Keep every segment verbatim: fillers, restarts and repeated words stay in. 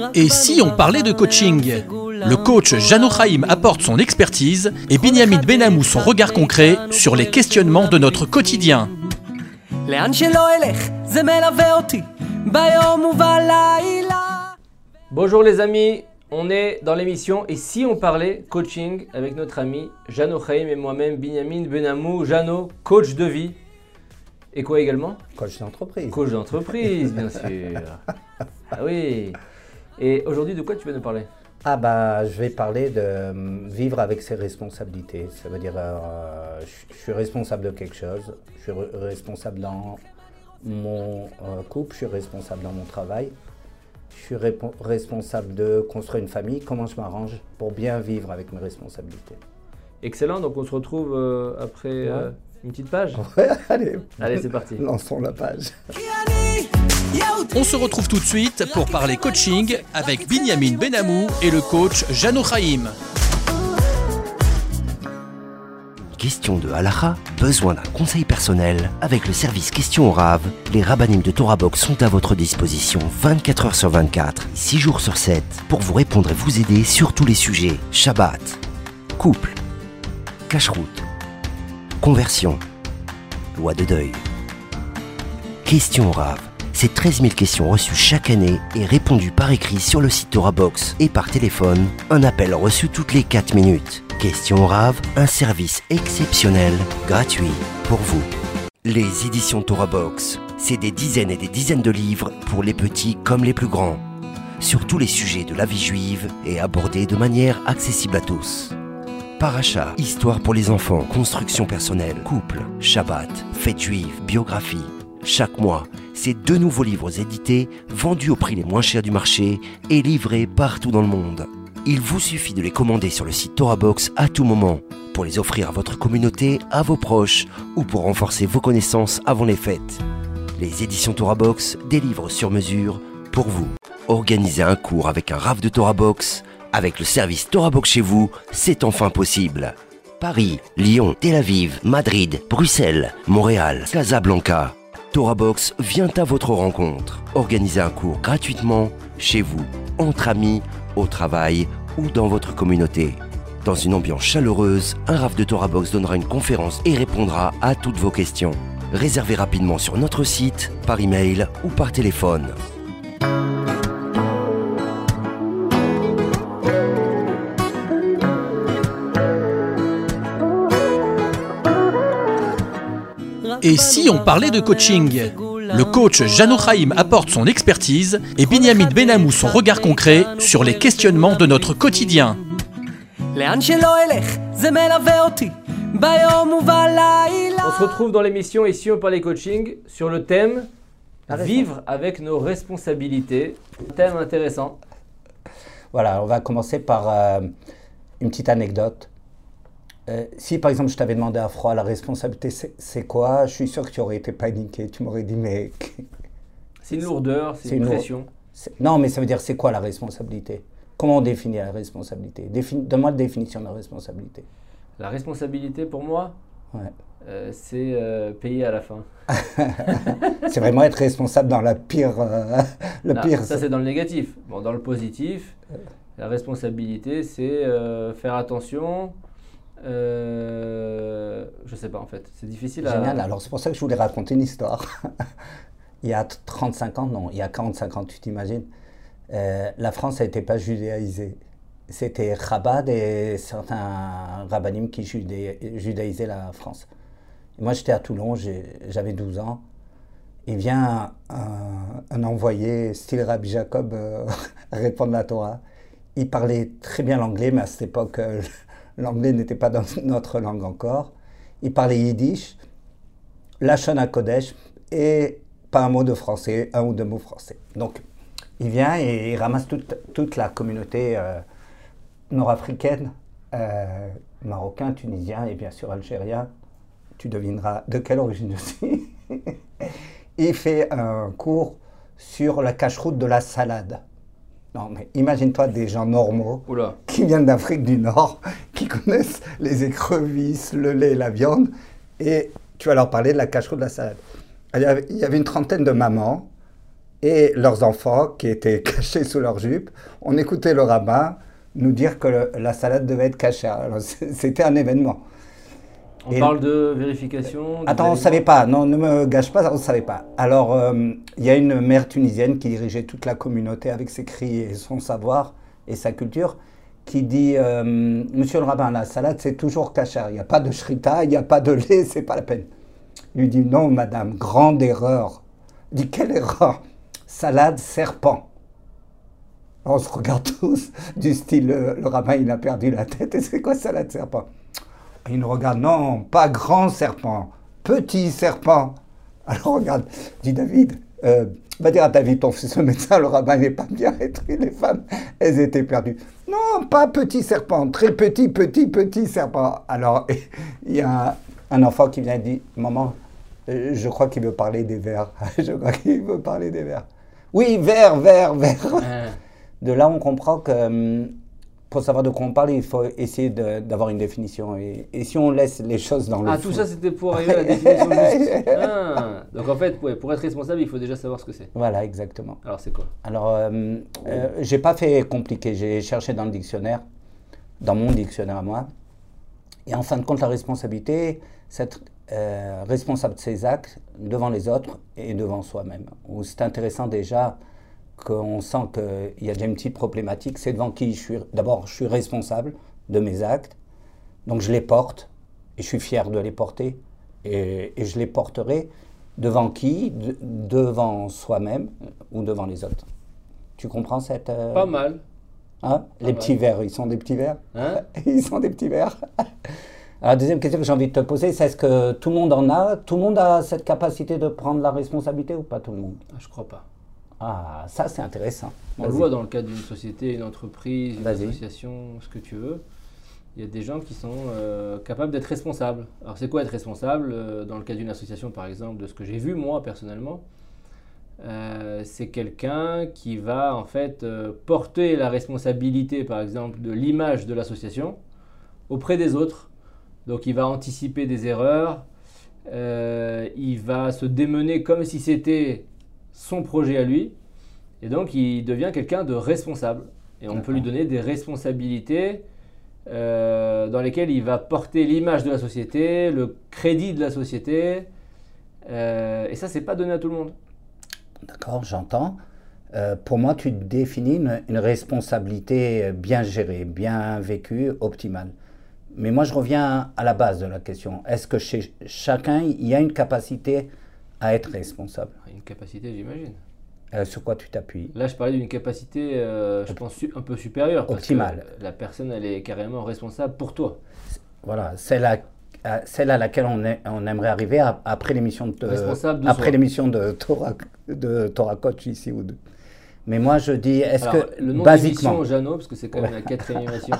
Et si on parlait de coaching ? Le coach Jano Chaim apporte son expertise et Binyamin Benamou son regard concret sur les questionnements de notre quotidien. Bonjour les amis, on est dans l'émission Et si on parlait coaching avec notre ami Jano Chaim et moi-même Binyamin Benamou. Jano, coach de vie. Et quoi également ? Coach d'entreprise. Coach d'entreprise, bien sûr. Ah oui. Et aujourd'hui, de quoi tu vas nous parler ? Ah bah, je vais parler de euh, vivre avec ses responsabilités. Ça veut dire, euh, je, je suis responsable de quelque chose. Je suis re- responsable dans mon euh, couple, je suis responsable dans mon travail. Je suis rép- responsable de construire une famille. Comment je m'arrange pour bien vivre avec mes responsabilités. Excellent, donc on se retrouve euh, après Ouais. euh, une petite page. Ouais, allez, Allez, c'est parti. lançons la page. On se retrouve tout de suite pour parler coaching avec Binyamin Benamou et le coach Jano Chaim. Question de halakha, besoin d'un conseil personnel. Avec le service Question au Rav, les rabbinim de Torah Box sont à votre disposition vingt-quatre heures sur vingt-quatre, six jours sur sept, pour vous répondre et vous aider sur tous les sujets. Shabbat, couple, cacheroute, conversion, loi de deuil. Question au Rav, c'est treize mille questions reçues chaque année et répondues par écrit sur le site Torah Box et par téléphone, un appel reçu toutes les quatre minutes. Question au Rav, un service exceptionnel, gratuit pour vous. Les éditions Torah Box, c'est des dizaines et des dizaines de livres pour les petits comme les plus grands, sur tous les sujets de la vie juive et abordés de manière accessible à tous. Paracha, histoire pour les enfants, construction personnelle, couple, Shabbat, fête juive, biographie. Chaque mois, c'est deux nouveaux livres édités, vendus au prix les moins chers du marché et livrés partout dans le monde. Il vous suffit de les commander sur le site Torah Box à tout moment, pour les offrir à votre communauté, à vos proches ou pour renforcer vos connaissances avant les fêtes. Les éditions Torah Box, des livres sur mesure pour vous. Organiser un cours avec un Rav de Torah Box, avec le service Torah Box chez vous, c'est enfin possible. Paris, Lyon, Tel Aviv, Madrid, Bruxelles, Montréal, Casablanca. Torah Box vient à votre rencontre. Organisez un cours gratuitement, chez vous, entre amis, au travail ou dans votre communauté. Dans une ambiance chaleureuse, un Rav de Torah Box donnera une conférence et répondra à toutes vos questions. Réservez rapidement sur notre site, par email ou par téléphone. Et si on parlait de coaching ? Le coach Jano Chaim apporte son expertise et Binyamin Benamou son regard concret sur les questionnements de notre quotidien. On se retrouve dans l'émission Et si on parlait coaching sur le thème Vivre avec nos responsabilités. Thème intéressant. Voilà, on va commencer par euh, une petite anecdote. Euh, si par exemple je t'avais demandé à froid la responsabilité c'est, c'est quoi, je suis sûr que tu aurais été paniqué, tu m'aurais dit mais... C'est une lourdeur, c'est, C'est une une pression. C'est... Non mais ça veut dire c'est quoi la responsabilité ? Comment on définit la responsabilité ? Défin... Donne-moi la définition de la responsabilité. La responsabilité pour moi, Ouais. euh, c'est euh, payer à la fin. C'est vraiment être responsable dans la pire... euh, le Non, pire... ça c'est dans le négatif. Bon, dans le positif, la responsabilité c'est euh, faire attention. Euh, je sais pas en fait, c'est difficile à... Génial, alors c'est pour ça que je voulais raconter une histoire. Il y a trente-cinq ans, non, il y a quarante-cinq ans, tu t'imagines, euh, la France n'était pas judéaisée. C'était Chabad et certains rabbinim qui judé, judaïsaient la France. Et moi j'étais à Toulon, j'ai, j'avais douze ans. Il vient un, un envoyé, style Rabbi Jacob, euh, répondre la Torah. Il parlait très bien l'anglais, mais à cette époque... Euh, l'anglais n'était pas dans notre langue encore. Il parlait yiddish, Lachon HaKodesh et pas un mot de français, un ou deux mots français. Donc, il vient et il ramasse toute, toute la communauté euh, nord-africaine, euh, marocain, tunisien et bien sûr algérien. Tu devineras de quelle origine je suis. Il fait un cours sur la cacheroute de la salade. Non, mais imagine-toi des gens normaux Oula. qui viennent d'Afrique du Nord, qui connaissent les écrevisses, le lait et la viande, et tu vas leur parler de la cacheroute de la salade. Il y avait, il y avait une trentaine de mamans et leurs enfants qui étaient cachés sous leur jupe. On écoutait le rabbin nous dire que le, la salade devait être cachère. Alors, c'était un événement. On et parle de vérification. Attends, on ne savait pas. Non, ne me gâche pas, on ne savait pas. Alors, il euh, y a une mère tunisienne qui dirigeait toute la communauté avec ses cris et son savoir et sa culture, qui dit euh, « Monsieur le rabbin, la salade, c'est toujours cachère. Il n'y a pas de shrita, il n'y a pas de lait, c'est pas la peine. » Il lui dit « Non, madame, grande erreur. » Il dit « Quelle erreur? Salade serpent. » On se regarde tous, du style, le, le rabbin, il a perdu la tête. Et c'est quoi salade serpent? Il nous regarde, non, pas grand serpent, petit serpent. Alors regarde, dit David, euh, va dire à David, ton fils le médecin, le rabbin n'est pas bien, et les femmes, elles étaient perdues. Non, pas petit serpent, très petit, petit, petit serpent. Alors il y a un enfant qui vient et dit, maman, je crois qu'il veut parler des vers. Je crois qu'il veut parler des vers. Oui, vers, vers, vers. De là, on comprend que pour savoir de quoi on parle, il faut essayer de, d'avoir une définition. Et, et si on laisse les choses dans le Ah, flou... tout ça, c'était pour arriver à la définition juste. Ah, donc en fait, ouais, pour être responsable, il faut déjà savoir ce que c'est. Voilà, exactement. Alors, c'est quoi? Alors, euh, euh, j'ai pas fait compliqué. J'ai cherché dans le dictionnaire, dans mon dictionnaire à moi. Et en fin de compte, la responsabilité, c'est être euh, responsable de ses actes devant les autres et devant soi-même. Où c'est intéressant déjà... qu'on sent qu'il y a déjà une petite problématique, c'est devant qui je suis. D'abord, je suis responsable de mes actes, donc je les porte, et je suis fier de les porter, et, et je les porterai devant qui? De, devant soi-même ou devant les autres. Tu comprends cette... Euh... Pas mal. Hein? Pas les mal. petits verres, ils sont des petits verres Hein? Ils sont des petits verres. Alors, la deuxième question que j'ai envie de te poser, c'est est-ce que tout le monde en a? Tout le monde a cette capacité de prendre la responsabilité ou pas tout le monde? Ah, je crois pas. Ah, ça c'est intéressant. On le voit dans le cadre d'une société, une entreprise, une Vas-y. association, ce que tu veux. Il y a des gens qui sont euh, capables d'être responsables. Alors c'est quoi être responsable? euh, Dans le cas d'une association par exemple, de ce que j'ai vu moi personnellement, euh, c'est quelqu'un qui va en fait euh, porter la responsabilité par exemple de l'image de l'association auprès des autres. Donc il va anticiper des erreurs, euh, il va se démener comme si c'était son projet à lui, et donc il devient quelqu'un de responsable. Et on D'accord. peut lui donner des responsabilités euh, dans lesquelles il va porter l'image de la société, le crédit de la société, euh, et ça, c'est pas donné à tout le monde. D'accord, j'entends. Euh, pour moi, tu définis une, une responsabilité bien gérée, bien vécue, optimale. Mais moi, je reviens à la base de la question. Est-ce que chez chacun, il y a une capacité à être responsable? Une capacité, j'imagine. Euh, sur quoi tu t'appuies? Là, je parlais d'une capacité, euh, je pense, su- un peu supérieure. Parce Optimale. que la personne, elle est carrément responsable pour toi. Voilà, celle à, à- celle à laquelle on, est- on aimerait arriver à- après l'émission de, Responsable de après soi. l'émission de Torah, de Torah Coach ici ou de. Mais moi, je dis, est-ce Alors, que le nom basiquement, d'émission, Jeannot, parce que c'est quand même la quatrième émission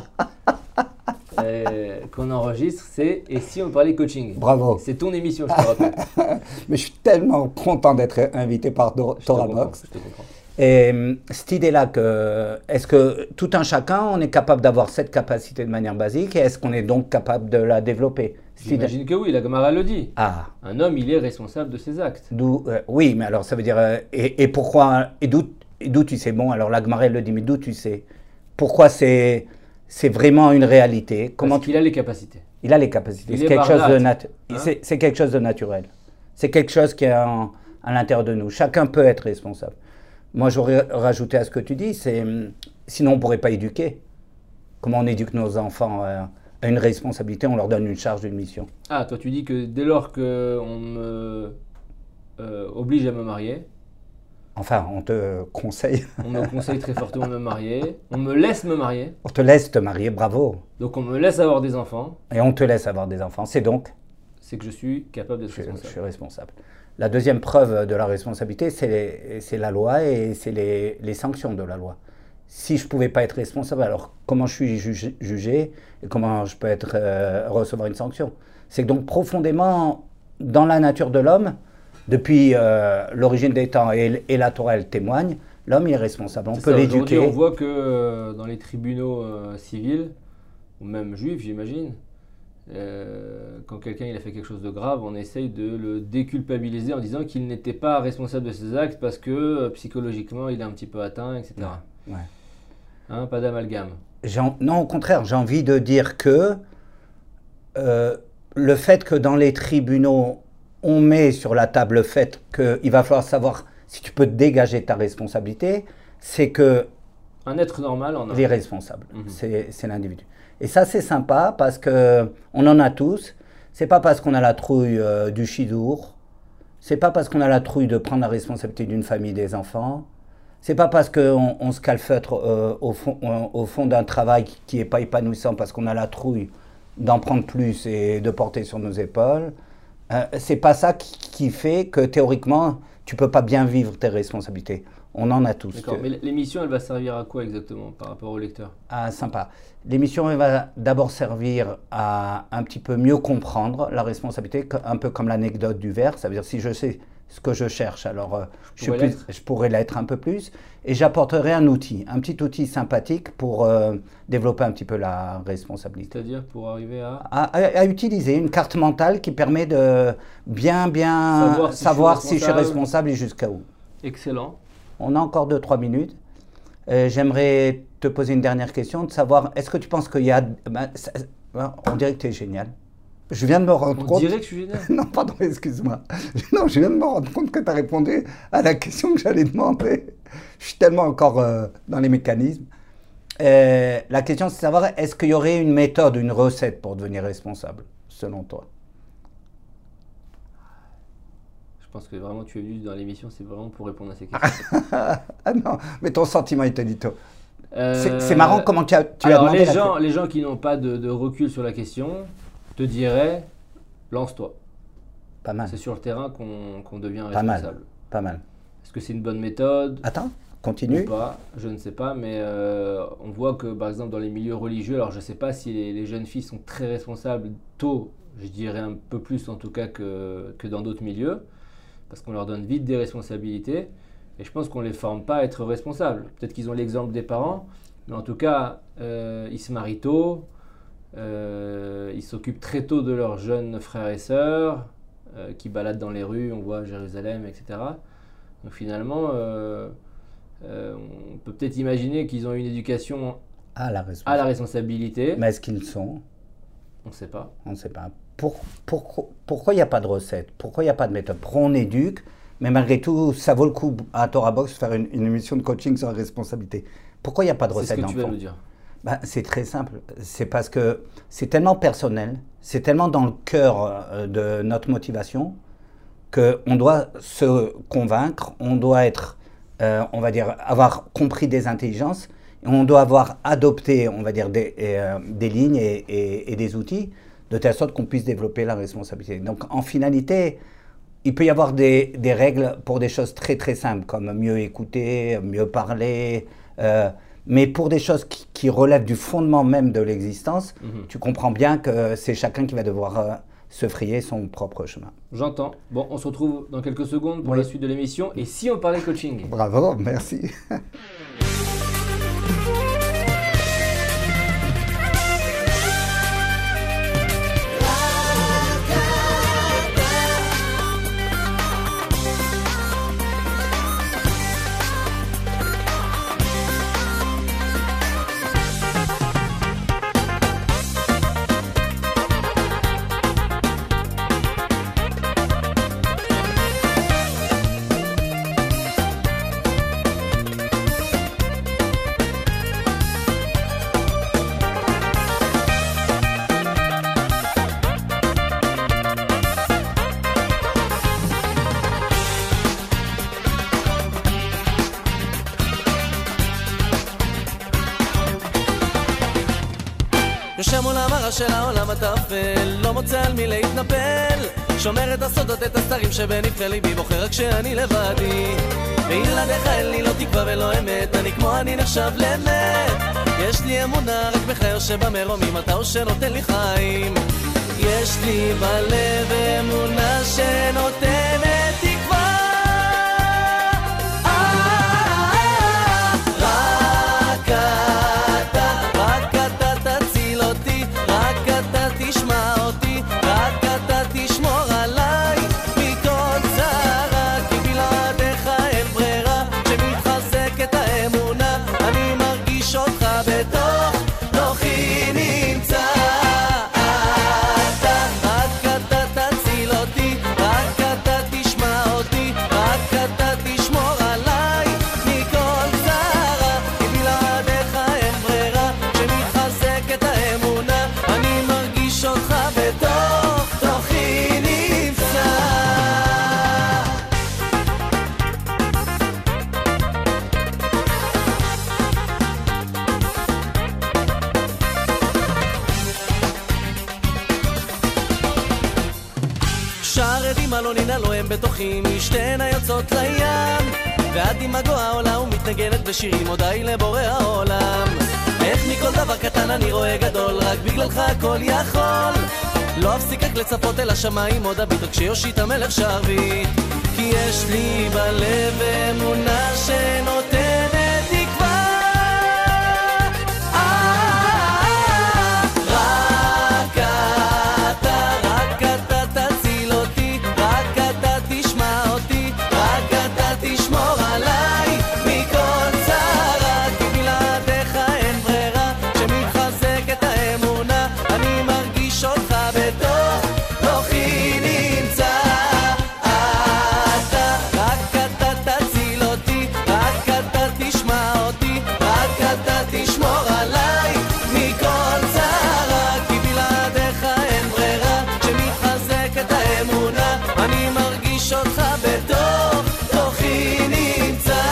euh, qu'on enregistre, c'est « Et si on parlait coaching ?» bravo. C'est ton émission, je te rappelle. Mais je suis tellement content d'être invité par Do- Je te Torah comprends, Box. je te comprends. Et euh, cette idée-là, que, est-ce que tout un chacun, on est capable d'avoir cette capacité de manière basique et est-ce qu'on est donc capable de la développer? Cette idée- J'imagine que oui, la Gemara le dit. Ah, Un homme, il est responsable de ses actes. d'où, euh, oui, mais alors ça veut dire, euh, et, et pourquoi, et d'où, et d'où tu sais? Bon, alors la Gemara elle le dit, mais d'où tu sais? Pourquoi c'est, c'est vraiment une réalité? Comment Parce tu... qu'il a les capacités. Il a les capacités, Il c'est est quelque, chose de barbare, natu- hein? c'est, c'est quelque chose de naturel. C'est quelque chose qui est en- à l'intérieur de nous. Chacun peut être responsable. Moi, j'aurais rajouté à ce que tu dis, c'est hum, sinon on ne pourrait pas éduquer. Comment on éduque nos enfants euh, à une responsabilité, on leur donne une charge, une mission. Ah, toi, tu dis que dès lors qu'on me euh, oblige à me marier, Enfin, on te conseille, on me conseille très fortement de me marier, on me laisse me marier, on te laisse te marier, bravo. donc on me laisse avoir des enfants, Et on te laisse avoir des enfants. C'est donc, c'est que je suis capable d'être je, je responsable. suis responsable. La deuxième preuve de la responsabilité, c'est, les- c'est la loi et c'est les, les sanctions de la loi. Si je ne pouvais pas être responsable, alors comment je suis jugé, jugé et comment je peux être, euh, recevoir une sanction? C'est que donc profondément dans la nature de l'homme, depuis euh, l'origine des temps et, et la Torah elle témoigne, l'homme il est responsable. On C'est peut ça, aujourd'hui, l'éduquer. on voit que euh, dans les tribunaux euh, civils, ou même juifs, j'imagine, Euh, quand quelqu'un il a fait quelque chose de grave, on essaye de le déculpabiliser en disant qu'il n'était pas responsable de ses actes parce que euh, psychologiquement il est un petit peu atteint, et cetera. Ouais. Hein, pas d'amalgame. J'ai- Non, au contraire, j'ai envie de dire que euh, le fait que dans les tribunaux, on met sur la table le fait qu'il va falloir savoir si tu peux dégager ta responsabilité, c'est que Un être normal en a. l'irresponsable, Mhm. c'est c'est l'individu. Et ça, c'est sympa parce qu'on en a tous. C'est pas parce qu'on a la trouille euh, du chidour, c'est pas parce qu'on a la trouille de prendre la responsabilité d'une famille, des enfants, c'est pas parce qu'on on se calfeutre euh, au fond, euh, au fond d'un travail qui n'est pas épanouissant parce qu'on a la trouille d'en prendre plus et de porter sur nos épaules. Euh, c'est pas ça qui, qui fait que théoriquement, tu peux pas bien vivre tes responsabilités. On en a tous. D'accord, mais l'émission, elle va servir à quoi exactement par rapport au lecteur? Ah, sympa. L'émission elle va d'abord servir à un petit peu mieux comprendre la responsabilité, co- un peu comme l'anecdote du verre. Ça veut dire si je sais ce que je cherche, alors euh, je, suis pourrais plus- je pourrais l'être un peu plus. Et j'apporterai un outil, un petit outil sympathique pour euh, développer un petit peu la responsabilité. C'est-à-dire pour arriver à... À, à- à utiliser une carte mentale qui permet de bien, bien Savoir savoir, si je suis si je suis responsable. responsable et jusqu'à où. Excellent. On a encore deux trois minutes. Euh, J'aimerais te poser une dernière question, de savoir, est-ce que tu penses qu'il y a... ben, ça- ben, on dirait que tu es génial. Je viens de me rendre On compte... dirait que je suis génial. Non, pardon, excuse-moi. Non, je viens de me rendre compte que tu as répondu à la question que j'allais demander. Je suis tellement encore euh, dans les mécanismes. Euh, la question, c'est de savoir, est-ce qu'il y aurait une méthode, une recette pour devenir responsable, selon toi? Je pense que vraiment tu es venu dans l'émission, c'est vraiment pour répondre à ces questions. Ah non, mais ton sentiment, Itelito. Euh, C'est c'est marrant comment tu as, tu as alors, demandé les la gens, les gens qui n'ont pas de, de recul sur la question te diraient, lance-toi. Pas mal, C'est sur le terrain qu'on qu'on devient Pas mal. responsable. pas mal. Est-ce que c'est une bonne méthode Attends, ou continue. pas? Je ne sais pas, mais euh, on voit que par exemple dans les milieux religieux, alors je ne sais pas si les, les jeunes filles sont très responsables tôt, je dirais un peu plus en tout cas que, que dans d'autres milieux, parce qu'on leur donne vite des responsabilités, et je pense qu'on ne les forme pas à être responsables. Peut-être qu'ils ont l'exemple des parents, mais en tout cas, euh, ils se marient tôt, euh, ils s'occupent très tôt de leurs jeunes frères et sœurs, euh, qui baladent dans les rues, on voit Jérusalem, et cetera. Donc finalement, euh, euh, on peut peut-être imaginer qu'ils ont une éducation Ah, la à la responsabilité. responsabilité. Mais est-ce qu'ils le sont? On ne sait pas. On ne sait pas. Pour, pour- pourquoi il n'y a pas de recette? Pourquoi il n'y a pas de méthode? Pourquoi on éduque? Mais malgré tout, ça vaut le coup à Torah Box de faire une, une émission de coaching sur la responsabilité. Pourquoi il n'y a pas de C'est ce recette que dans tu le vas fond? nous dire. Ben, c'est très simple. C'est parce que c'est tellement personnel, c'est tellement dans le cœur euh, de notre motivation qu'on doit se convaincre, on doit être, euh, on va dire, avoir compris des intelligences, et on doit avoir adopté, on va dire, des, euh, des lignes et, et- et des outils de telle sorte qu'on puisse développer la responsabilité. Donc, en finalité, il peut y avoir des, des règles pour des choses très très simples, comme mieux écouter, mieux parler, euh, mais pour des choses qui, qui relèvent du fondement même de l'existence, Mhm. tu comprends bien que c'est chacun qui va devoir euh, se frayer son propre chemin. J'entends. Bon, on se retrouve dans quelques secondes pour Oui. la suite de l'émission. Et si on parlait coaching? Bravo, merci. יושב מול המראה של העולם הטפל, לא מוצא על מי להתנפל, שומר את הסודות, את הסתרים שבנבחי ליבי, בוחר רק שאני לבדי. בלעדיך אין לי לא תקווה ולא אמת, אני כמו אני נחשב לאמת. יש לי אמונה רק בך יושב במרומים, אתה הוא שנותן לי חיים. יש לי בלב אמונה שנותנת תקווה. רק אתה, רק אתה תציל אותי, רק אתה תשמע אותי. חרדים אלונינה לא הם בתוכי משתיהן היוצאות לים ועד עם הגואה עולה ומתנגנת בשירים הודאי לבורא העולם איך מכל דבר קטן אני רואה גדול רק בגללך הכל יכול לא אפסיק רק לצפות אל השמיים עוד אביט רק שיושיט המלך שרביט כי יש לי בלב אמונה שנותנת תקווה רק אתה, רק אתה תציל אותי רק אתה תשמע אותי רק אתה תשמור עליי מכל צרה כי בלעדיך אין ברירה שמתחזקת האמונה אני מרגיש אותך בתוך תוכי נמצא אתה, רק אתה תציל אותי רק אתה תשמע אותי רק אתה תשמור עליי מכל צרה כי בלעדיך אין ברירה שמתחזקת האמונה אני מרגיש אותך בתוך תוכי נמצא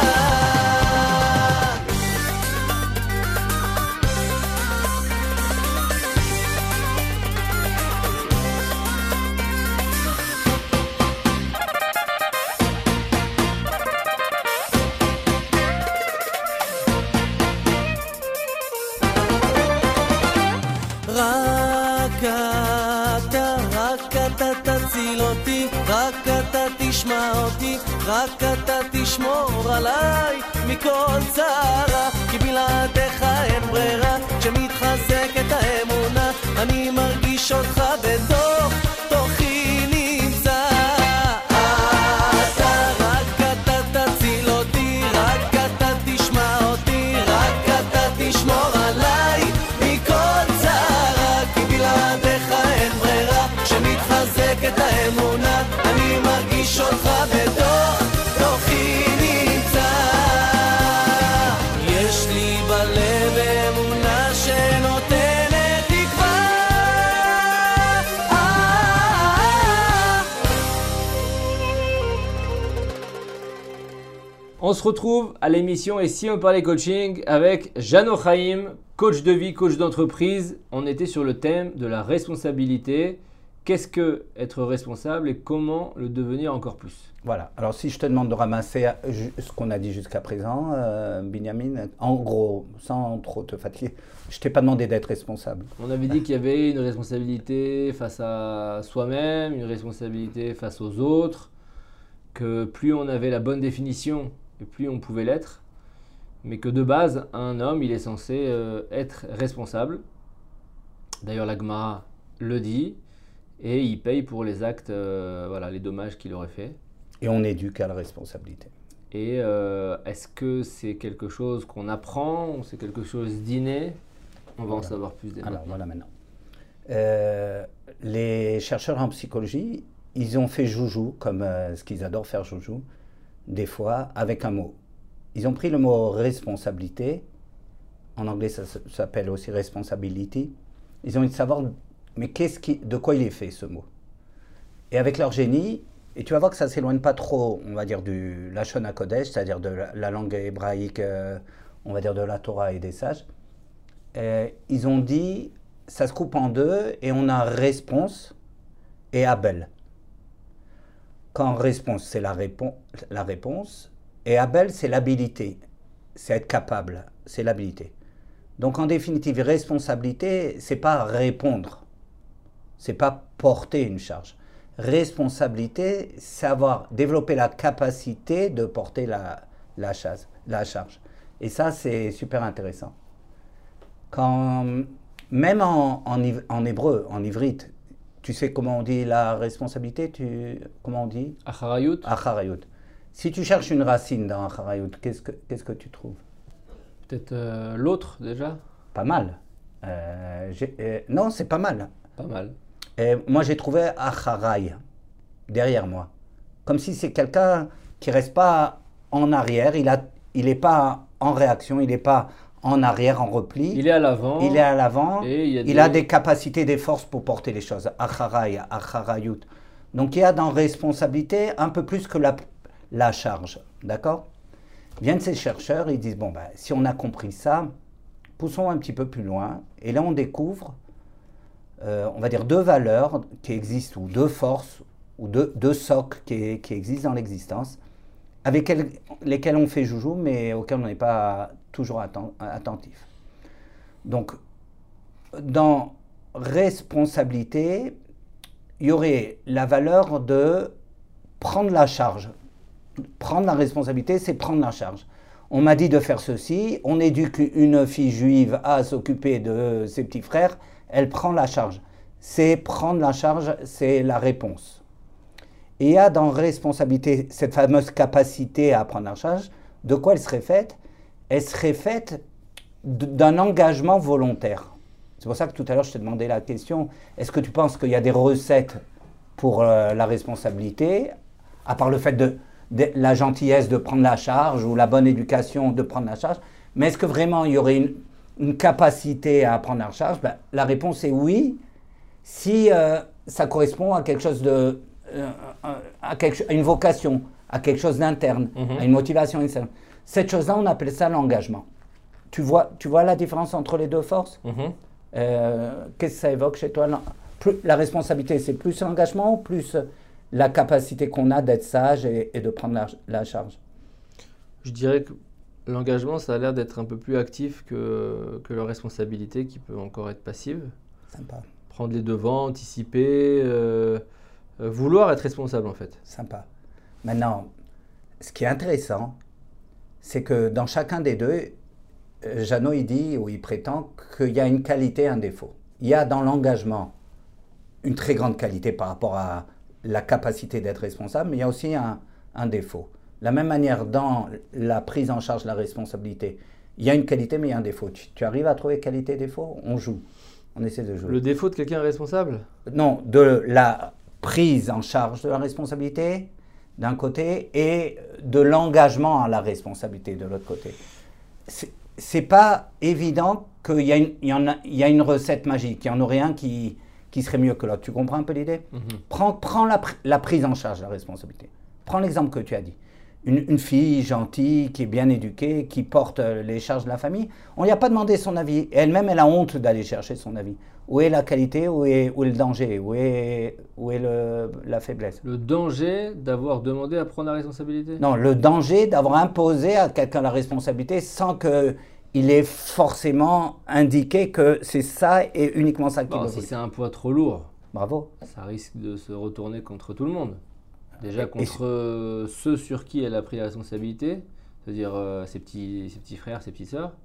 רק אתה, רק אתה תציל אותי רק אתה תשמע אותי רק אתה תשמור עליי מכל צרה כי בלעדיך אין ברירה כשמתחזקת האמונה אני מרגיש אותך בתוך תוכי נמצא אתה, רק אתה תציל אותי רק אתה תשמע אותי רק אתה תשמור עליי מכל צרה כי בלעדיך אין ברירה כשמתחזקת האמונה אני מרגיש אותך בתוך תוכי נמצא יש לי בלב אמונה שנותנת תקווה On se retrouve à l'émission Et si on parlait coaching avec Jano Chaim, coach de vie, coach d'entreprise. On était sur le thème de la responsabilité. Qu'est-ce que être responsable et comment le devenir encore plus? Voilà. Alors, si je te demande de ramasser ce qu'on a dit jusqu'à présent, euh, Binyamin, en gros, sans trop te fatiguer, je t'ai pas demandé d'être responsable. On avait dit qu'il y avait une responsabilité face à soi-même, une responsabilité face aux autres, que plus on avait la bonne définition, et plus on pouvait l'être, mais que de base, un homme, il est censé euh, être responsable. D'ailleurs, la Gemara le dit, et il paye pour les actes, euh, voilà, les dommages qu'il aurait fait. Et on éduque à la responsabilité. Et euh, est-ce que c'est quelque chose qu'on apprend, ou c'est quelque chose d'inné? On va voilà. en savoir plus. Alors, voilà maintenant. Euh, les chercheurs en psychologie, ils ont fait joujou, comme euh, ce qu'ils adorent faire joujou, des fois, avec un mot. Ils ont pris le mot responsabilité, en anglais ça s'appelle aussi responsibility. Ils ont envie de savoir, mais qu'est-ce qui, de quoi il est fait ce mot? Et avec leur génie, et tu vas voir que ça ne s'éloigne pas trop, on va dire, du Lashon HaKodesh, c'est-à-dire de la, la langue hébraïque, euh, on va dire de la Torah et des sages. Et ils ont dit, ça se coupe en deux, et on a réponse et Abel. Quand réponse, c'est la, répon la réponse, et Abel, c'est l'habilité, c'est être capable, c'est l'habilité. Donc en définitive, responsabilité, c'est pas répondre, c'est pas porter une charge. Responsabilité, c'est avoir développé la capacité de porter la, la, charge, la charge. Et ça, c'est super intéressant. Quand, même en, en, en hébreu, en ivrite, tu sais comment on dit la responsabilité, tu, comment on dit? Acharayut. Acharayut. Si tu cherches une racine dans Acharayut, qu'est-ce que, qu'est-ce que tu trouves? Peut-être euh, l'autre déjà? Pas mal. Euh, euh, non, c'est pas mal. Pas mal. Et moi, j'ai trouvé Acharay derrière moi. Comme si c'est quelqu'un qui ne reste pas en arrière, il n'est il pas en réaction, il n'est pas en arrière, en repli. Il est à l'avant. Il est à l'avant. Et il, y a il des... a des capacités, des forces pour porter les choses. Acharay, Acharayut. Donc, il y a dans responsabilité un peu plus que la, la charge. D'accord? Viennent ces chercheurs, ils disent, bon, ben, si on a compris ça, poussons un petit peu plus loin. Et là, on découvre, euh, on va dire, deux valeurs qui existent, ou deux forces, ou deux, deux socles qui, qui existent dans l'existence, avec elle, lesquels on fait joujou, mais auxquels on n'est pas toujours atten, attentif. Donc, dans responsabilité, il y aurait la valeur de prendre la charge. Prendre la responsabilité, c'est prendre la charge. On m'a dit de faire ceci, on éduque une fille juive à s'occuper de ses petits frères, elle prend la charge. C'est prendre la charge, c'est la réponse. Et il y a dans responsabilité cette fameuse capacité à prendre la charge. De quoi elle serait faite? Elle serait faite d'un engagement volontaire. C'est pour ça que tout à l'heure je t'ai demandé la question, est-ce que tu penses qu'il y a des recettes pour euh, la responsabilité, à part le fait de, de la gentillesse de prendre la charge ou la bonne éducation de prendre la charge, mais est-ce que vraiment il y aurait une, une capacité à prendre la charge? Ben, la réponse est oui, si euh, ça correspond à quelque chose de, euh, à, quelque, à une vocation, à quelque chose d'interne, mm-hmm. à une motivation externe. Cette chose-là, on appelle ça l'engagement. Tu vois, tu vois la différence entre les deux forces? mm-hmm. euh, Qu'est-ce que ça évoque chez toi? Plus, la responsabilité, c'est plus l'engagement ou plus la capacité qu'on a d'être sage et, et de prendre la, la charge? Je dirais que l'engagement, ça a l'air d'être un peu plus actif que, que la responsabilité, qui peut encore être passive. Sympa. Prendre les devants, anticiper, euh, euh, vouloir être responsable en fait. Sympa. Maintenant, ce qui est intéressant, c'est que dans chacun des deux, euh, Jeannot il dit ou il prétend qu'il y a une qualité et un défaut. Il y a dans l'engagement une très grande qualité par rapport à la capacité d'être responsable, mais il y a aussi un, un défaut. De la même manière, dans la prise en charge de la responsabilité, il y a une qualité, mais il y a un défaut. Tu, tu arrives à trouver qualité et défaut? On joue. On essaie de jouer. Le défaut de quelqu'un responsable? Non, de la prise en charge de la responsabilité, d'un côté, et de l'engagement à la responsabilité, de l'autre côté. C'est pas évident qu'il y, y, y a une recette magique. Il y en aurait un qui... qui serait mieux que l'autre. Tu comprends un peu l'idée? mm-hmm. Prends, prends la, la prise en charge de la responsabilité. Prends l'exemple que tu as dit. Une, une fille gentille, qui est bien éduquée, qui porte les charges de la famille, on ne lui a pas demandé son avis. Et elle-même, elle a honte d'aller chercher son avis. Où est la qualité? Où est, où est le danger? Où est, où est le, la faiblesse? Le danger d'avoir demandé à prendre la responsabilité? Non, le danger d'avoir imposé à quelqu'un la responsabilité sans que... il est forcément indiqué que c'est ça et uniquement ça qu'il bon, veut. Si c'est un poids trop lourd, bravo. Ça risque de se retourner contre tout le monde. Déjà contre euh, ceux sur qui elle a pris la responsabilité, c'est-à-dire euh, ses, petits, ses petits frères, ses petites sœurs,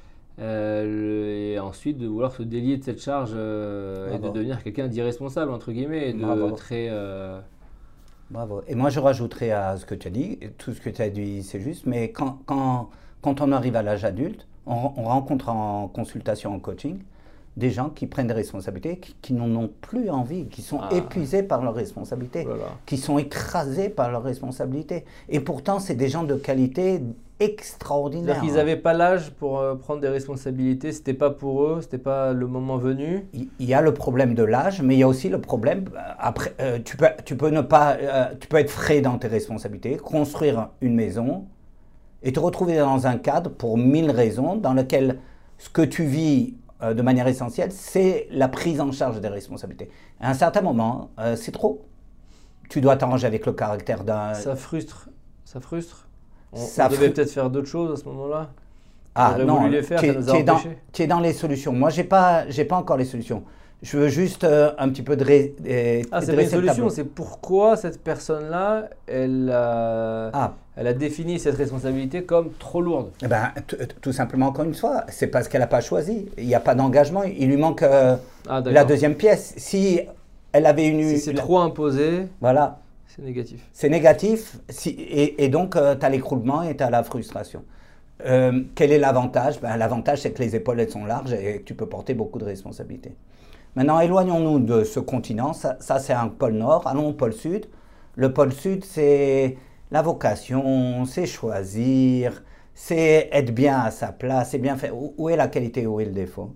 euh, et ensuite de vouloir se délier de cette charge euh, et de devenir quelqu'un d'irresponsable, entre guillemets, et de bravo. très... Euh... Bravo. Et moi je rajouterais à ce que tu as dit, tout ce que tu as dit c'est juste, mais quand, quand, quand on arrive à l'âge adulte, on, on rencontre en consultation, en coaching, des gens qui prennent des responsabilités, qui, qui n'en ont plus envie, qui sont ah. épuisés par leurs responsabilités, voilà. qui sont écrasés par leurs responsabilités. Et pourtant, c'est des gens de qualité extraordinaire. C'est-à-dire qu'ils n'avaient pas l'âge pour euh, prendre des responsabilités, c'était pas pour eux, c'était pas le moment venu. Il, il y a le problème de l'âge, mais il y a aussi le problème, après, euh, tu, peux, tu, peux ne pas, euh, tu peux être frais dans tes responsabilités, construire une maison et te retrouver dans un cadre pour mille raisons dans lequel ce que tu vis euh, de manière essentielle, c'est la prise en charge des responsabilités. À un certain moment, euh, c'est trop. Tu dois t'arranger avec le caractère d'un... Ça frustre, ça frustre. On, ça on devait fr... peut-être faire d'autres choses à ce moment-là. Ah non, les faire, tu, es, tu, es dans, tu es dans les solutions. Moi, je n'ai pas, j'ai pas encore les solutions. Je veux juste euh, un petit peu de ré, euh, Ah, c'est pas une solution, c'est pourquoi cette personne-là, elle, a, ah. elle a défini cette responsabilité comme trop lourde. Eh ben, tout simplement, encore une fois, c'est parce qu'elle n'a pas choisi. Il n'y a pas d'engagement, il lui manque euh, ah, la deuxième pièce. Si elle avait une... Si c'est la... trop imposé, voilà. c'est négatif. C'est négatif, si, et, et donc euh, tu as l'écroulement et tu as la frustration. Euh, quel est l'avantage? Ben, l'avantage, c'est que les épaules elles sont larges et que tu peux porter beaucoup de responsabilités. Maintenant, éloignons-nous de ce continent. Ça, ça c'est un pôle nord. Allons au pôle sud. Le pôle sud, c'est la vocation, c'est choisir, c'est être bien à sa place, c'est bien faire. Où, où est la qualité, où est le défaut?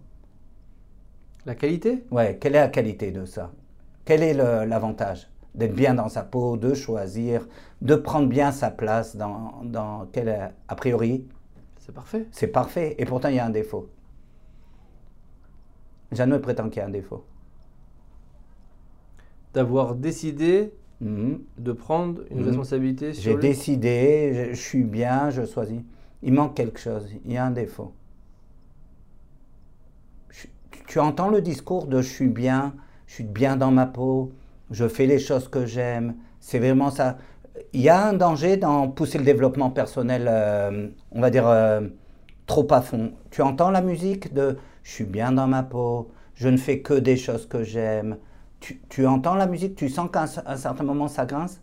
La qualité? Ouais, quelle est la qualité de ça? Quel est le, l'avantage? D'être bien dans sa peau, de choisir, de prendre bien sa place dans, dans quel, a priori? C'est parfait. C'est parfait. Et pourtant, il y a un défaut. Jeannot prétend qu'il y a un défaut. D'avoir décidé Mmh. De prendre une Mmh. responsabilité sur J'ai lui. décidé, je, je suis bien, je choisis. Il manque quelque chose, il y a un défaut. Je- tu, tu entends le discours de je suis bien, je suis bien dans ma peau, je fais les choses que j'aime. C'est vraiment ça. Il y a un danger dans pousser le développement personnel, euh, on va dire, euh, trop à fond. Tu entends la musique de je suis bien dans ma peau, je ne fais que des choses que j'aime. Tu, tu entends la musique, tu sens qu'à un, un certain moment ça grince.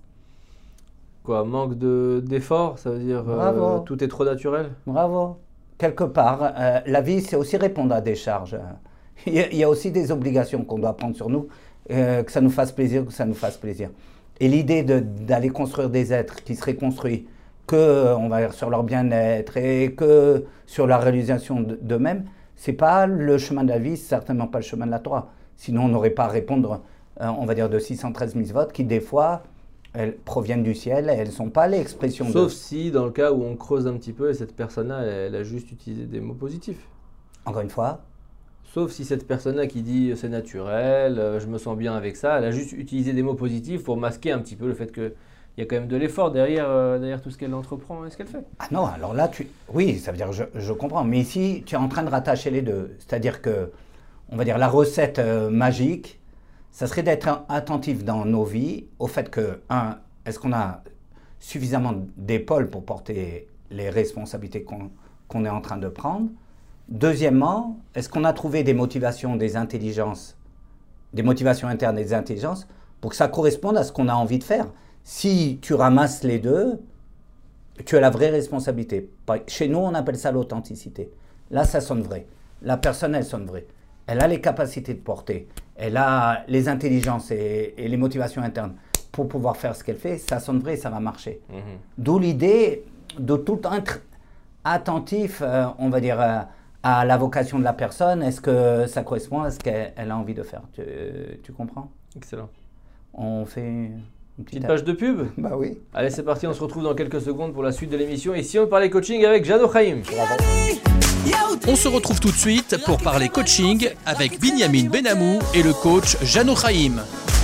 Quoi, manque de, d'effort, ça veut dire euh, Bravo. tout est trop naturel. Bravo. Quelque part, euh, la vie, c'est aussi répondre à des charges. Il y a, il y a aussi des obligations qu'on doit prendre sur nous, euh, que ça nous fasse plaisir, que ça nous fasse plaisir. Et l'idée de- d'aller construire des êtres qui seraient construits que, on va dire, sur leur bien-être et que sur la réalisation de- d'eux-mêmes, c'est pas le chemin de la vie, c'est certainement pas le chemin de la Torah. Sinon, on n'aurait pas à répondre, euh, on va dire, de six cent treize mitzvot qui, des fois, elles proviennent du ciel et elles ne sont pas l'expression de... Sauf si, dans le cas où on creuse un petit peu et cette personne-là, elle, elle a juste utilisé des mots positifs. Encore une fois, Sauf si cette personne-là qui dit c'est naturel, euh, je me sens bien avec ça, elle a juste utilisé des mots positifs pour masquer un petit peu le fait qu'il y a quand même de l'effort derrière, euh, derrière tout ce qu'elle entreprend et ce qu'elle fait. ah non, alors là, tu... oui, ça veut dire, je, je comprends. Mais ici, tu es en train de rattacher les deux. C'est-à-dire que, on va dire, la recette euh, magique, ça serait d'être attentif dans nos vies au fait que, un, est-ce qu'on a suffisamment d'épaules pour porter les responsabilités qu'on qu'on est en train de prendre? Deuxièmement, est-ce qu'on a trouvé des motivations, des intelligences, des motivations internes et des intelligences pour que ça corresponde à ce qu'on a envie de faire? Si tu ramasses les deux, tu as la vraie responsabilité. Chez nous, on appelle ça l'authenticité. Là, ça sonne vrai. La personne, elle sonne vraie. Elle a les capacités de porter. Elle a les intelligences et, et les motivations internes pour pouvoir faire ce qu'elle fait. Ça sonne vrai, ça va marcher. Mmh. D'où l'idée de tout le temps être attentif, euh, on va dire, euh, à la vocation de la personne. Est-ce que ça correspond à ce qu'elle elle a envie de faire? Tu, tu comprends? Excellent. On fait une Petite petite... page de pub. Bah oui. Allez, c'est parti, on se retrouve dans quelques secondes pour la suite de l'émission. Ici, on parlait coaching avec Jano Chaim. On se retrouve tout de suite pour parler coaching avec Binyamin Benamou et le coach Jano Chaim.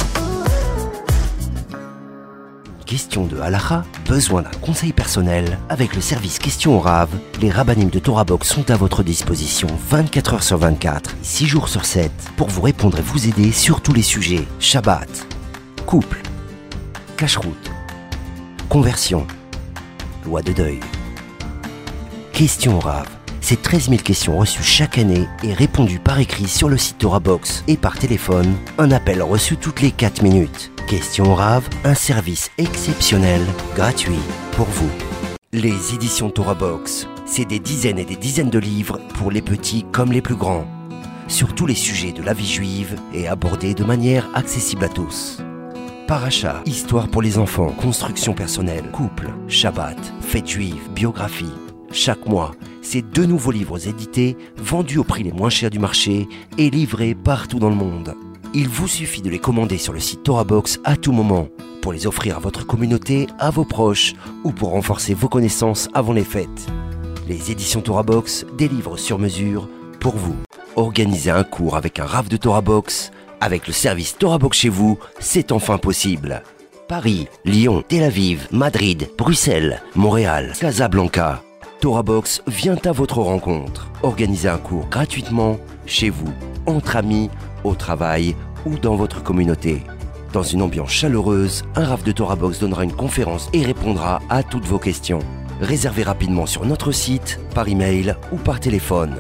Question de halakha, besoin d'un conseil personnel? Avec le service Question au Rav, les rabbinim de Torah Box sont à votre disposition vingt-quatre heures sur vingt-quatre, six jours sur sept, pour vous répondre et vous aider sur tous les sujets. Shabbat, couple, cache-route, conversion, loi de deuil. Question au Rav, c'est treize mille questions reçues chaque année et répondues par écrit sur le site Torah Box et par téléphone, un appel reçu toutes les quatre minutes. Question au Rav, un service exceptionnel, gratuit pour vous. Les éditions Torah Box, c'est des dizaines et des dizaines de livres pour les petits comme les plus grands, sur tous les sujets de la vie juive et abordés de manière accessible à tous. Paracha, histoire pour les enfants, construction personnelle, couple, Shabbat, fête juive, biographie. Chaque mois, c'est deux nouveaux livres édités, vendus au prix les moins chers du marché et livrés partout dans le monde. Il vous suffit de les commander sur le site Torah Box à tout moment, pour les offrir à votre communauté, à vos proches, ou pour renforcer vos connaissances avant les fêtes. Les éditions Torah Box, des livres sur mesure pour vous. Organiser un cours avec un Rav de Torah Box, avec le service Torah Box chez vous, c'est enfin possible. Paris, Lyon, Tel Aviv, Madrid, Bruxelles, Montréal, Casablanca. Torah Box vient à votre rencontre. Organisez un cours gratuitement, chez vous, entre amis, au travail ou dans votre communauté. Dans une ambiance chaleureuse, un Rav de Torah Box donnera une conférence et répondra à toutes vos questions. Réservez rapidement sur notre site, par email ou par téléphone.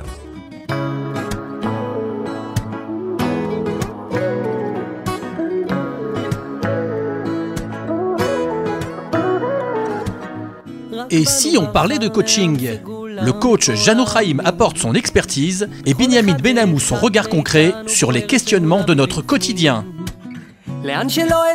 Et si on parlait de coaching? Le coach Jano Chaim apporte son expertise et Binyamin Benamou son regard concret sur les questionnements de notre quotidien. On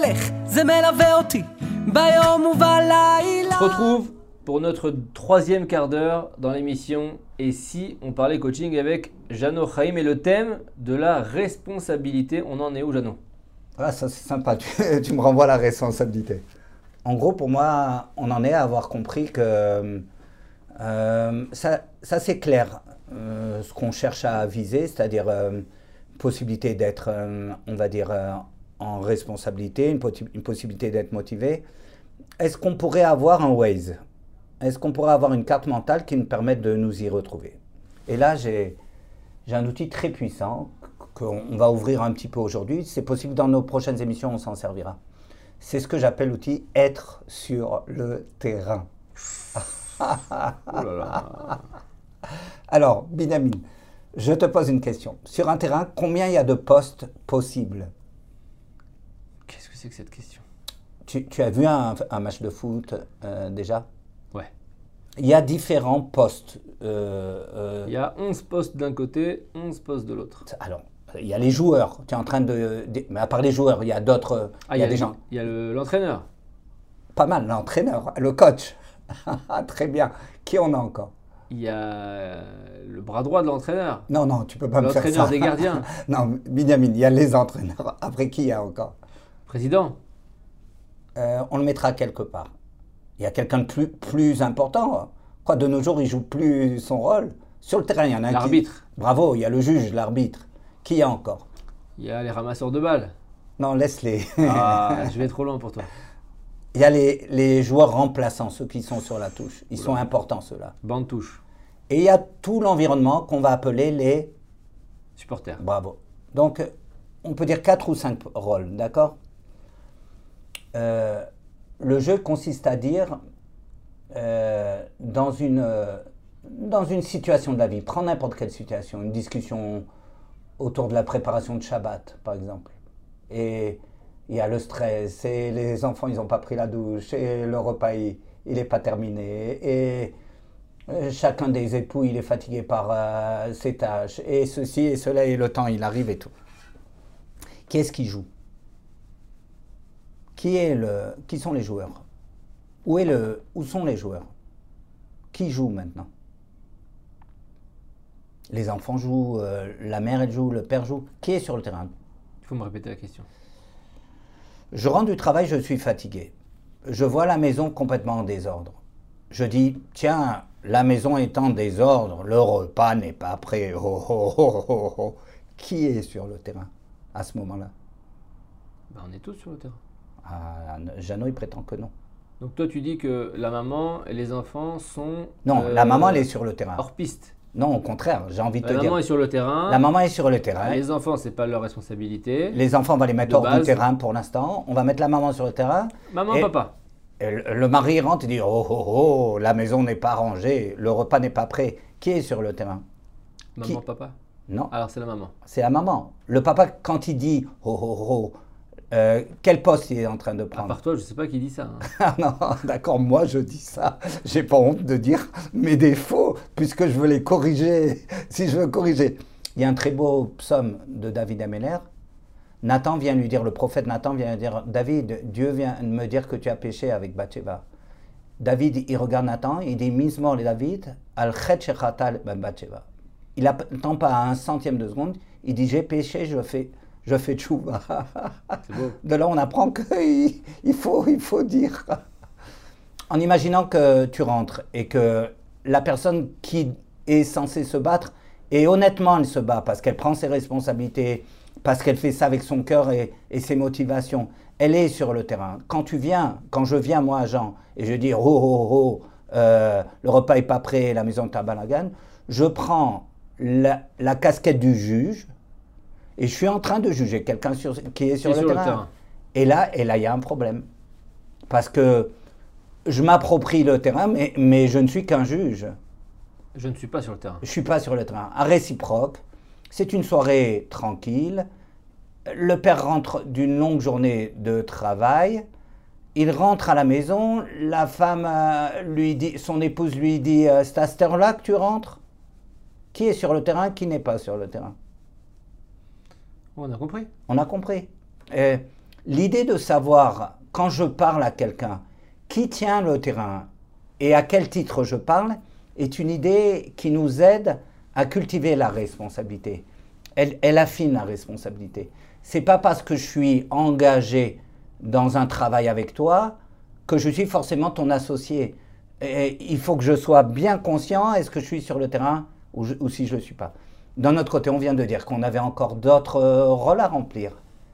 se retrouve pour notre troisième quart d'heure dans l'émission Et si on parlait coaching avec Jano Chaim et le thème de la responsabilité. On en est où, Jano? Ah, ça c'est sympa, tu, tu me renvoies la responsabilité. En gros, pour moi, on en est à avoir compris que euh, ça, ça c'est clair, euh, ce qu'on cherche à viser, c'est-à-dire euh, possibilité d'être, euh, on va dire, euh, en responsabilité, une, possi- une possibilité d'être motivé. Est-ce qu'on pourrait avoir un Waze? Est-ce qu'on pourrait avoir une carte mentale qui nous permette de nous y retrouver? Et là, j'ai, j'ai un outil très puissant qu'on va ouvrir un petit peu aujourd'hui. C'est possible dans nos prochaines émissions, on s'en servira. C'est ce que j'appelle l'outil être sur le terrain. Oh là là. Alors, Binyamin, je te pose une question. Sur un terrain, combien il y a de postes possibles? Qu'est-ce que c'est que cette question? Tu, tu as vu un, un match de foot euh, déjà? Ouais. Il y a différents postes. Euh, euh, Il y a onze postes d'un côté, onze postes de l'autre. alors, il y a les joueurs. Tu es en train de, de- Mais à part les joueurs, il y a d'autres. Ah, il y a le- des gens. Il y a le- l'entraîneur. Pas mal, l'entraîneur, le coach. Très bien. Qui on a encore? Il y a euh, le bras droit de l'entraîneur. Non, non, tu peux pas me faire ça. L'entraîneur des gardiens. Non, Binyamin, il y a les entraîneurs. Après, qui il y a encore? Président. Euh, on le mettra quelque part. Il y a quelqu'un de plus, plus important. Quoi, de nos jours, il joue plus son rôle. Sur le terrain, il y en a un qui... L'arbitre. Bravo, il y a le juge, l'arbitre. Qui y a encore? Il y a les ramasseurs de balles. Non, laisse-les. Ah, je vais trop loin pour toi. Il y a les, les joueurs remplaçants, ceux qui sont sur la touche. Ils sont importants, ceux-là. Bande touche. Et il y a tout l'environnement qu'on va appeler les... Supporter. Bravo. Donc, on peut dire quatre ou cinq rôles, d'accord? Euh, le jeu consiste à dire, euh, dans, une, euh, dans une situation de la vie, prends n'importe quelle situation, une discussion autour de la préparation de Shabbat, par exemple. Et il y a le stress, et les enfants, ils n'ont pas pris la douche, et le repas, il n'est pas terminé, et euh, chacun des époux, il est fatigué par euh, ses tâches, et ceci et cela, et le temps, il arrive et tout. Qui est-ce qui joue? Qui, est le, qui sont les joueurs? Où, est le, où sont les joueurs? Qui joue maintenant? Les enfants jouent, euh, la mère elle joue, le père joue. Qui est sur le terrain? Il faut me répéter la question. Je rentre du travail, je suis fatigué. Je vois la maison complètement en désordre. Je dis, tiens, la maison est en désordre, le repas n'est pas prêt. Oh, oh, oh, oh, oh. Qui est sur le terrain à ce moment-là? Ben, on est tous sur le terrain. Ah, Jeannot, il prétend que non. Donc toi, tu dis que la maman et les enfants sont... Non, euh, la maman, elle est sur le terrain. hors piste. Non, au contraire, j'ai envie de La te maman dire. est sur le terrain. La maman est sur le terrain. Les enfants, c'est pas leur responsabilité. Les enfants, on va les mettre De hors du base. terrain pour l'instant. On va mettre la maman sur le terrain. Maman, Et- papa. Et le le mari rentre et dit, oh, oh, oh, la maison n'est pas rangée, le repas n'est pas prêt. Qui est sur le terrain? Maman, Qui- papa. Non, Alors c'est la maman. c'est la maman. Le papa, quand il dit, oh, oh, oh, euh, quel poste il est en train de À prendre? part toi, je sais pas qui dit ça. hein. Ah non, d'accord, moi je dis ça. J'ai pas honte de dire mes défauts, puisque je veux les corriger. Si je veux corriger. Il y a un très beau psaume de David Ameller. Nathan vient lui dire, le prophète Nathan vient lui dire, David, Dieu vient de me dire que tu as péché avec Bathsheba. David, il regarde Nathan, il dit, Mismor le David, al chet shechatal ben Bathsheba. Il n'attend pas à un centième de seconde, il dit, j'ai péché, je fais, je fais tchouva. C'est beau. De là, on apprend qu'il il faut, il faut dire. En imaginant que tu rentres et que la personne qui est censée se battre, et honnêtement, elle se bat parce qu'elle prend ses responsabilités, parce qu'elle fait ça avec son cœur et, et ses motivations, elle est sur le terrain. Quand tu viens, quand je viens, moi, Jean, et je dis, oh, oh, oh, euh, le repas n'est pas prêt, la maison est à balagan, je prends la, la casquette du juge, et je suis en train de juger quelqu'un sur- qui est sur, Qui est le, sur le terrain. terrain. Et là, et là, il y a un problème. Parce que je m'approprie le terrain, mais, mais je ne suis qu'un juge. Je ne suis pas sur le terrain. Je ne suis pas sur le terrain. À réciproque, c'est une soirée tranquille. Le père rentre d'une longue journée de travail. Il rentre à la maison. La femme, euh, lui dit, son épouse lui dit, euh, c'est à cette heure-là que tu rentres? Qui est sur le terrain, qui n'est pas sur le terrain? Oh, on a compris. On a compris. Et l'idée de savoir, quand je parle à quelqu'un, qui tient le terrain et à quel titre je parle, est une idée qui nous aide à cultiver la responsabilité. Elle, elle affine la responsabilité. C'est pas parce que je suis engagé dans un travail avec toi que je suis forcément ton associé. Et il faut que je sois bien conscient, est-ce que je suis sur le terrain ou, je- ou si je ne le suis pas. D'un autre côté, on vient de dire qu'on avait encore d'autres euh, rôles à remplir.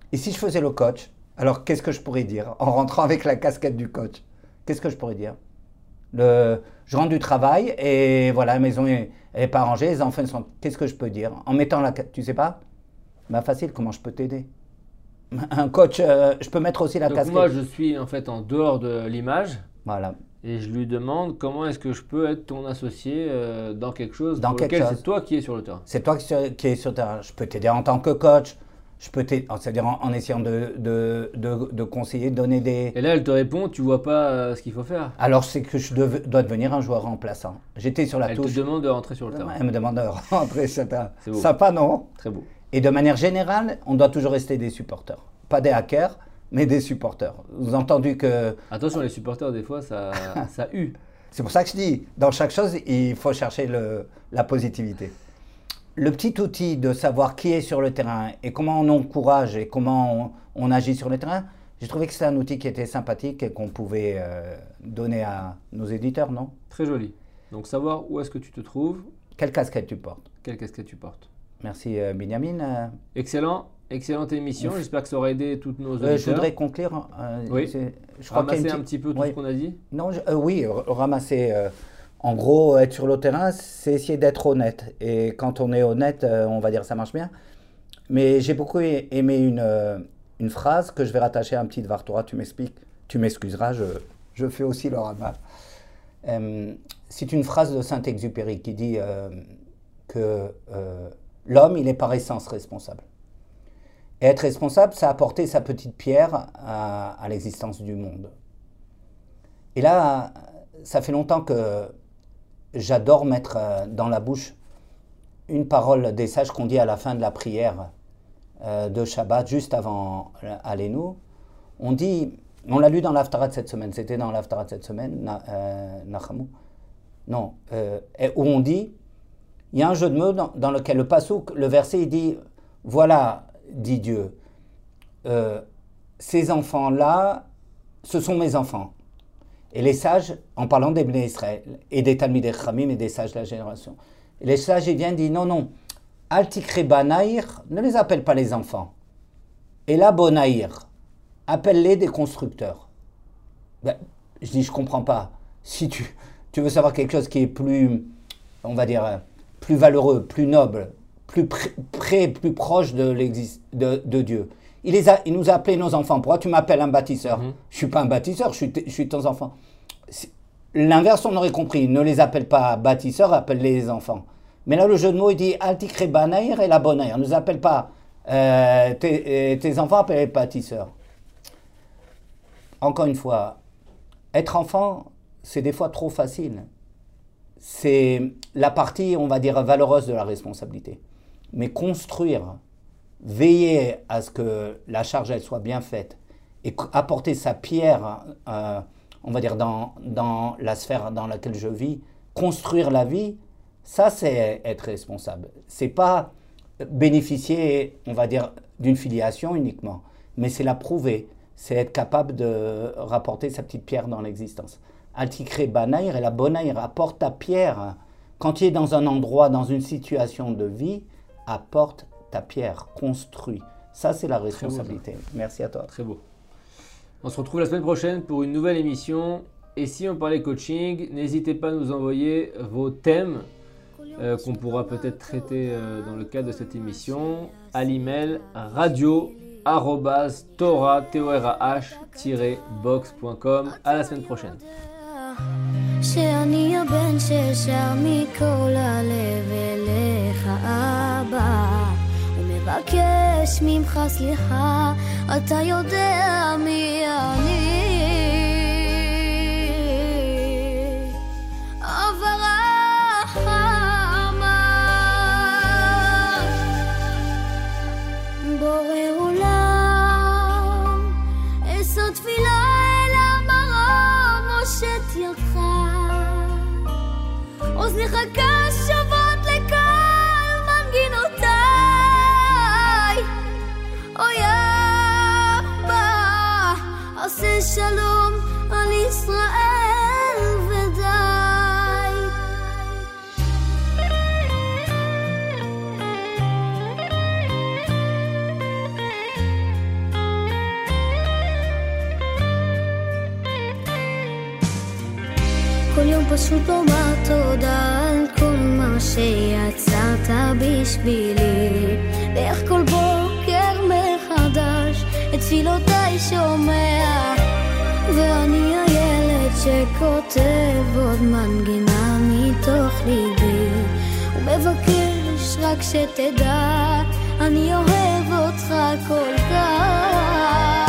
Et si je faisais le coach, alors qu'est-ce que je pourrais dire en rentrant avec la casquette du coach? Qu'est-ce que je pourrais dire? le, Je rentre du travail et voilà, la maison n'est pas rangée, les enfants sont... Qu'est-ce que je peux dire? En mettant la... Tu sais pas? Bah facile, comment je peux t'aider? Un coach, euh, je peux mettre aussi la Donc casquette. moi, je suis en fait en dehors de l'image. Voilà. Et je lui demande comment est-ce que je peux être ton associé euh, dans quelque chose dans pour quelque lequel chose. C'est toi qui es sur le terrain. C'est toi qui, qui es sur le terrain. Je peux t'aider en tant que coach. Je peux t'aider, c'est-à-dire en, en essayant de, de, de, de conseiller, de donner des... Et là, elle te répond, tu vois pas euh, ce qu'il faut faire. Alors, c'est que je dev, dois devenir un joueur remplaçant. J'étais sur la elle touche. Elle te demande de rentrer sur le terrain. Elle me demande de rentrer sur le terrain. C'est beau. Sympa, non? Très beau. Et de manière générale, on doit toujours rester des supporters. Pas des hackers, mais des supporters. Vous avez entendu que... Attention, les supporters, des fois, ça, ça hue. C'est pour ça que je dis, dans chaque chose, il faut chercher le, la positivité. Le petit outil de savoir qui est sur le terrain et comment on encourage et comment on, on agit sur le terrain, j'ai trouvé que c'était un outil qui était sympathique et qu'on pouvait euh, donner à nos éditeurs, non? Très joli. Donc, savoir où est-ce que tu te trouves. Quelle casquette tu portes? Quelle casquette tu portes? Merci, euh, Benjamin. Excellent. Excellente émission. J'espère que ça aura aidé toutes nos auditeurs. Euh, je voudrais conclure. Euh, oui. Je crois ramasser qu'il y a un petit peu tout oui. ce qu'on a dit. Non, je, euh, oui, ramasser. Euh, en gros, être sur le terrain, c'est essayer d'être honnête. Et quand on est honnête, euh, on va dire ça marche bien. Mais j'ai beaucoup aimé une, euh, une phrase que je vais rattacher à un petit Dvar Torah. Tu m'expliques, tu m'excuseras, je, je fais aussi le ramas. Euh, c'est une phrase de Saint-Exupéry qui dit euh, que euh, l'homme, il est par essence responsable. Et être responsable, c'est apporter sa petite pierre à, à l'existence du monde. Et là, ça fait longtemps que j'adore mettre dans la bouche une parole des sages qu'on dit à la fin de la prière euh, de Shabbat, juste avant Alenu. On dit, on l'a lu dans l'Haftarah de cette semaine, c'était dans l'Haftarah de cette semaine, na, euh, Nachamu. Non, euh, où on dit, il y a un jeu de mots dans, dans lequel le pasouk, le verset, il dit, voilà, dit Dieu, euh, ces enfants-là, ce sont mes enfants. Et les sages, en parlant des Bnei Israël et des Talmidei Chachamim et des sages de la génération, et les sages, ils viennent dire non, non, Al Tikre Banaïr, ne les appelle pas les enfants. Et là, Bonaïr, appelle-les des constructeurs. Ben, je dis, je comprends pas. Si tu, tu veux savoir quelque chose qui est plus, on va dire, plus valeureux, plus noble, plus près, près plus proche de, de, de Dieu. Il, les a, il nous a appelés nos enfants. Pourquoi tu m'appelles un bâtisseur? mmh. Je ne suis pas un bâtisseur, je suis, je suis ton enfant. L'inverse, on aurait compris. Ne les appelle pas bâtisseurs, appelle-les les enfants. Mais là, le jeu de mots, il dit Altikre Banaïr et la Bonaïr. Ne nous appelle pas euh, tes, tes enfants, appelle les bâtisseurs. Encore une fois, être enfant, c'est des fois trop facile. C'est la partie, on va dire, valeureuse de la responsabilité. Mais construire, veiller à ce que la charge elle soit bien faite et apporter sa pierre, euh, on va dire, dans, dans la sphère dans laquelle je vis, construire la vie, ça c'est être responsable. C'est pas bénéficier, on va dire, d'une filiation uniquement, mais c'est la prouver, c'est être capable de rapporter sa petite pierre dans l'existence. Altikre Banaïr et la Bonaïr, apporte ta pierre. Quand tu es dans un endroit, dans une situation de vie, apporte ta pierre, construis. Ça, c'est la responsabilité. Beau, merci à toi. Très beau. On se retrouve la semaine prochaine pour une nouvelle émission. Et si on parlait coaching, n'hésitez pas à nous envoyer vos thèmes euh, qu'on pourra peut-être traiter euh, dans le cadre de cette émission à l'email radio arobase torah tiret box point com. À la semaine prochaine. שאני הבן ששר מכל הלב אליך אבא ומבקש ממך סליחה, אתה יודע מי אני אבל רחמה בורא עולם אשא תפילה אל המרום מושט ידך אוזניך קשובות לקול מנגינותיי אוי אבא עשה שלום על ישראל ודי פשוט לומר תודה על כל מה שיצרת בשבילי, ואיך כל בוקר מחדש את תפילותיי שומע, ואני הילד שכותב עוד מנגינה מתוך ליבי, ומבקש רק שתדע אני אוהב אותך כל כך.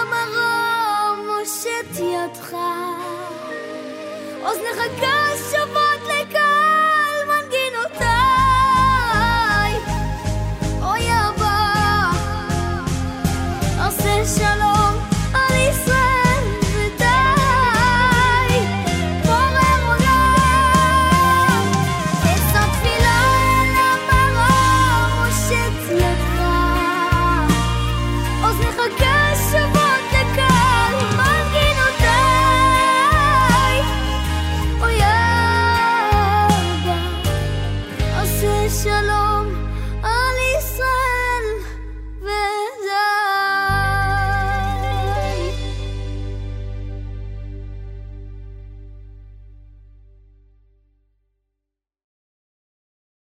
אוזנך קשוב